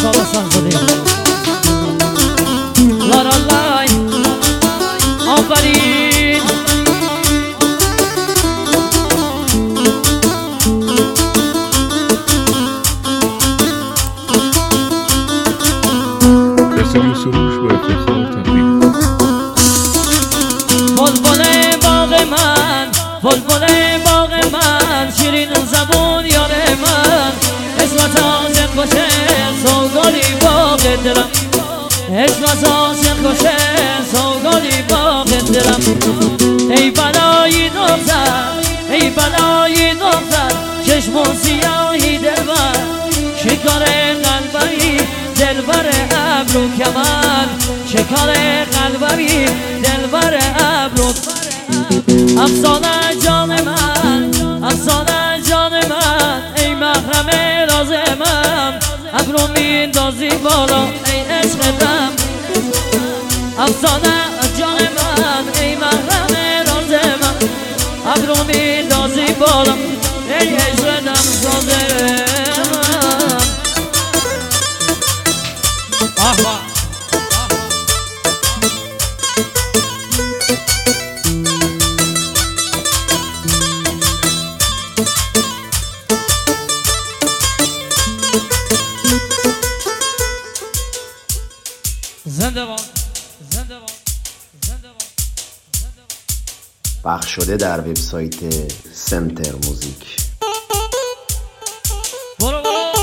سالا سنزاده لارالای آفرین رسانه سروش با افتخار تقدیم بلبل باغ من بلبل باغ من شیرین زبون یار من عشقت عاشق کشه سوگاری باغ دلم عشقت عاشق کشه سوگاری باغ دلم ای بلایی دختر ای بلایی دختر چشم و سیاهی دلبر شکار قلبی دلبر ابرو کمر شکار قلبی دلبر ابرو افسانه جان من افسانه جان من ای محرم راز من ابرو میندازی بالا ای عشقم افسانه جان من ای محرم راز من ابرو میندازی بالا ای عشقم ساده من آها زنده باد زنده باد زنده باد زنده باد پخش شده در وبسایت سنتر موزیک. برو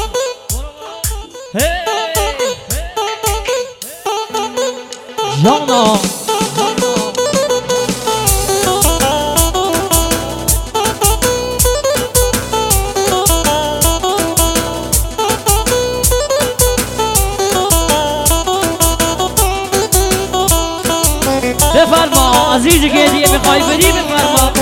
هی جانا بفرما عزیزی که دیگه میخوای بری بفرما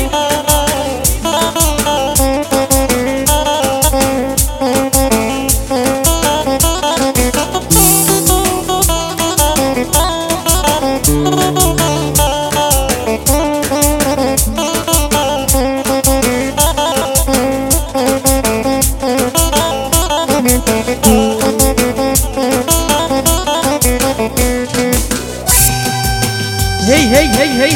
Hey, hey, hey, hey.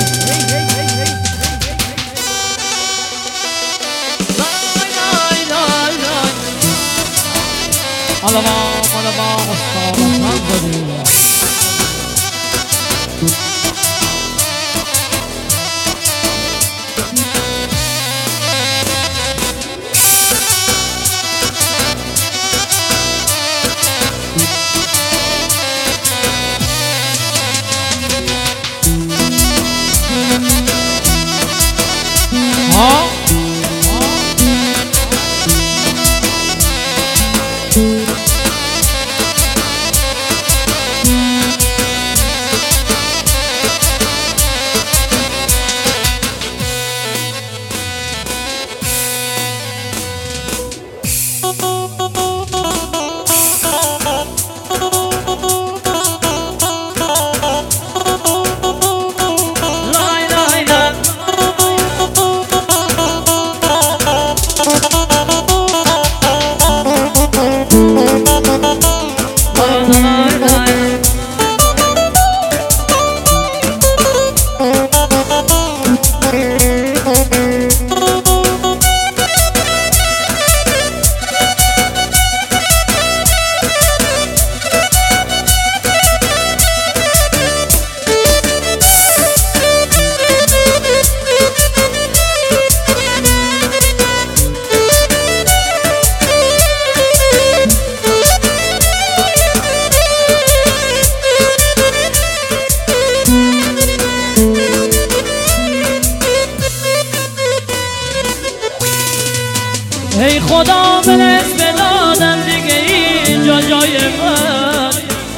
ای خدا برس به دادم دیگه اینجا جای من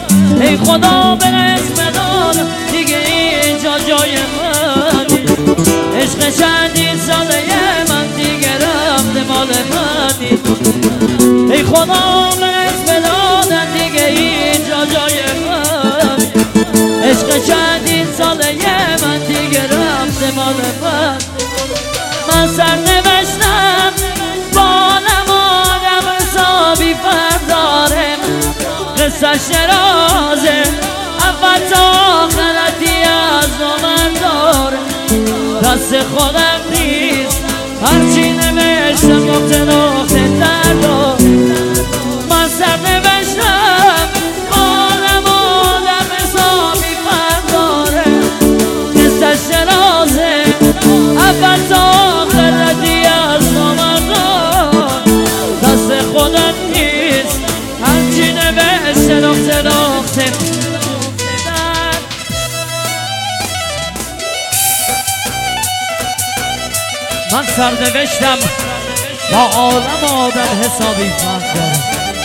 ای خدا برس به دادم دیگه اینجا جای من عشق چندین ساله من دیگه رفت مال منی ای خدا برس به دادم دیگه اینجا جای من عشق چندین ساله من دیگه رفت مال من سر نوشتم بالم آدم حسابی فردارم قصه‌ش رازه اول تا آخرتی از من داره دست خودم نیست هرچی نوشتم نقطه نقطه درد من سر نوشتم آدم حسابی فرد داره قصه‌ش رازه اول تا آخرتی از من داره دست خودم نیست هرچی نوشته نقطه نقطه من سرنوشتم با آدم حسابی فرق دارم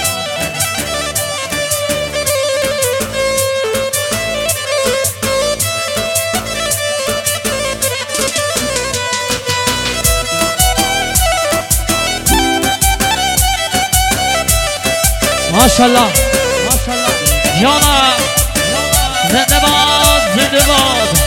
ماشاءالله جانا زنده باد زنده باد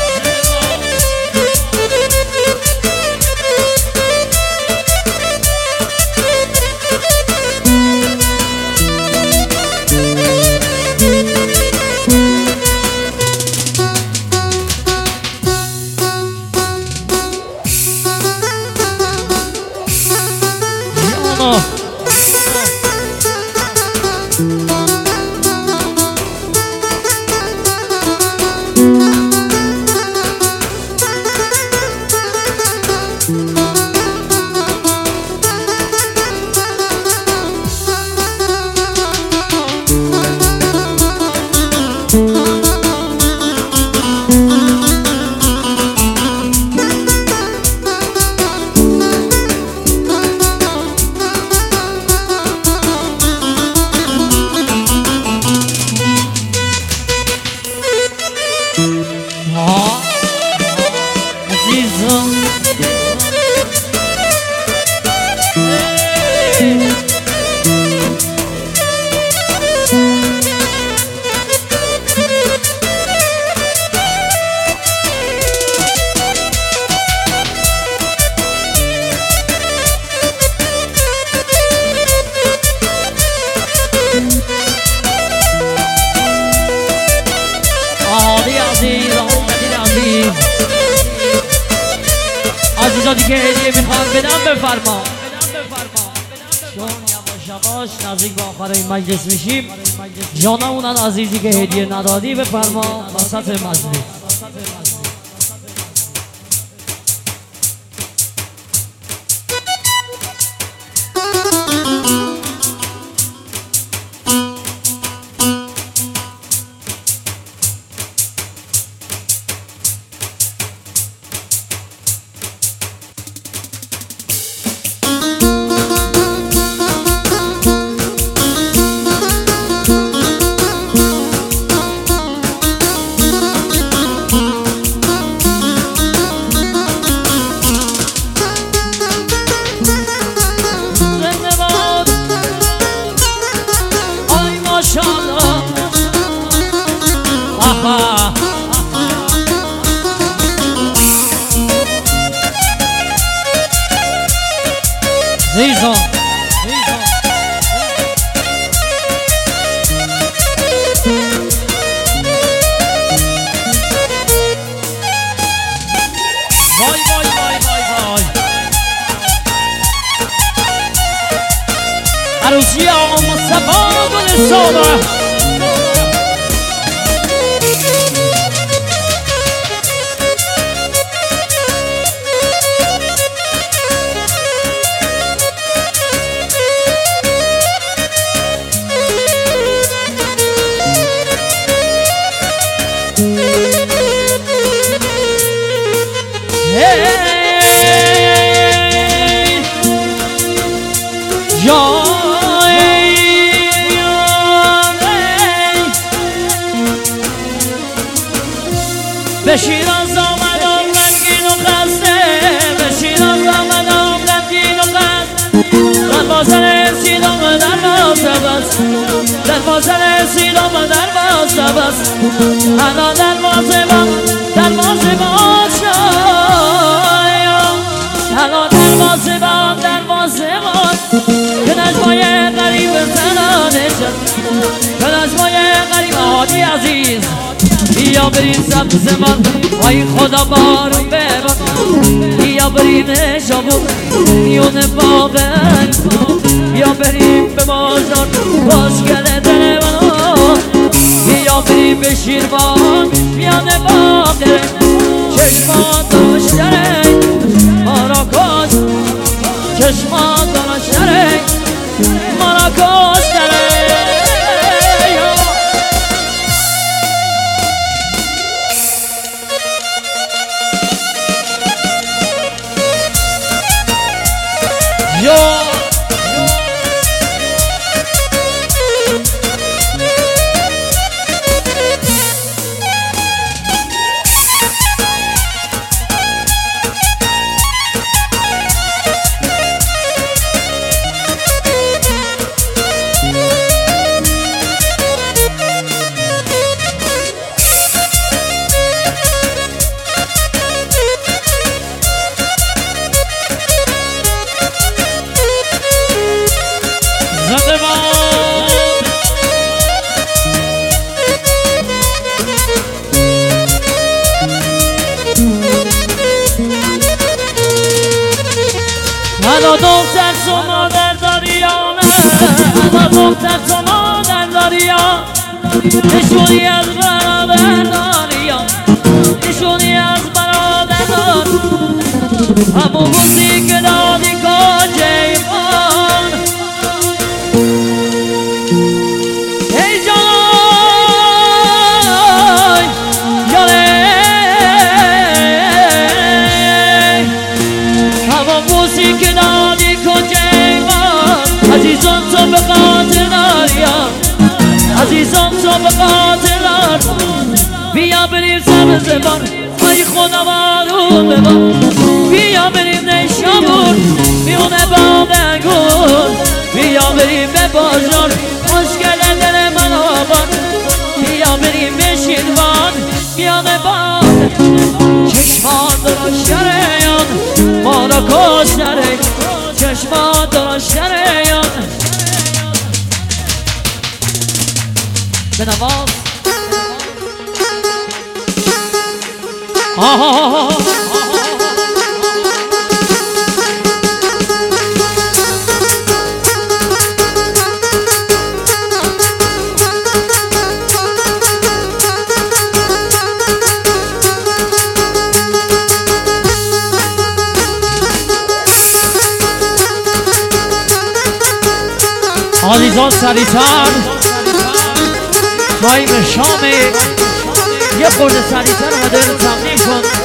عزیزا دیگه هدیه میخوام بدم بفرما چون یواش یواش نزدیک به آخر این مجلس میشیم جانا اونن عزیزی که هدیه ندادی بفرما وسط مجلس زیزان وای وای وای وای وای عروسی آقا مصطفی گل ساده به شیراز آمدم رنگین و خسته به شیراز آمدم رنگین و خسته دروازه رسیدم و دروازه بست دروازه رسیدم و دروازه بست انا دروازه بست دروازه بست انا دروازه بست دروازه بست که نجمای غریب زنانه شد به نجمای غریب هادی عزیز بیا بریم سبز من وای خدا بارون ببر بیا بریم شابون میون بابن بیا بریم به بازار باشگل دل منو بیا بریم به شیروان میان باقره چشمات داشتره مارا کاش چشمات داشتره مارا کاش داره انا دختر شما در دریانه انا دختر شما در دریا نشونی از برادر داریا نشونی از برادر دار همون موزیک دادی کاجیبان ای جانای یاره همون موزیک دادی کاجیبان عزیزان تو به خاطر دریا عزیزان تو به خاطر دار بیا بریم سبزبان ای خدا بارون ببار بیا بریم نیشابور میونه بادگون بیا بریم به بازار مشکل دل من آبان بیا بریم به شیروان میانه بادگون چشمان درشتریان ما را کشتره چشمان درشتریان به نواز عزیزان سریعتر تایم شامه یه خورده سریعتر و دل تمنی کن